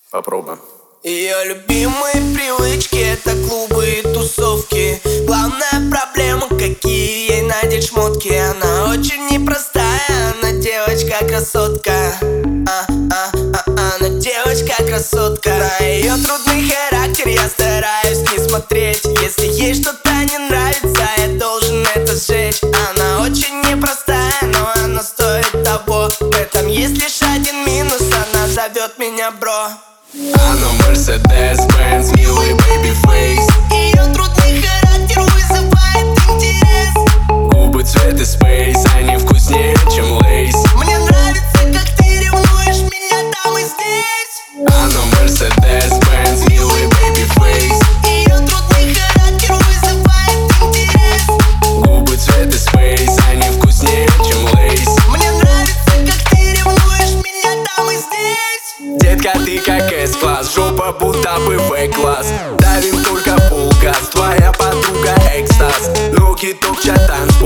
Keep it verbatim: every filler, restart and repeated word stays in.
Попробуем. Ее любимые привычки — это клубы и тусовки. Главная проблема, какие ей надеть шмотки. Она очень непростая, она девочка-красотка. а, а, а, Она девочка-красотка. На ее трудный характер я стараюсь не смотреть. Если ей что-то не нравится, я должен это сжечь. Она очень непростая, но она стоит того. В этом есть лишь один минус: она зовет меня бро. Она Mercedes-Benz, милый baby-face. Ее трудный характер вызывает интерес. Губы цвета Space, они вкуснее, чем Лейс. Мне нравится, как ты ревнуешь меня там и здесь. Она Mercedes-Benz, милый baby-face. Ее трудный характер вызывает интерес. Губы цвета Space, они вкуснее, чем Лейс. Мне нравится, как ты ревнуешь меня там и здесь. Детка, ты как С-класс, жопа будто бы В-класс. Давим только полгаз, твоя подруга экстаз. Руки топчат танц,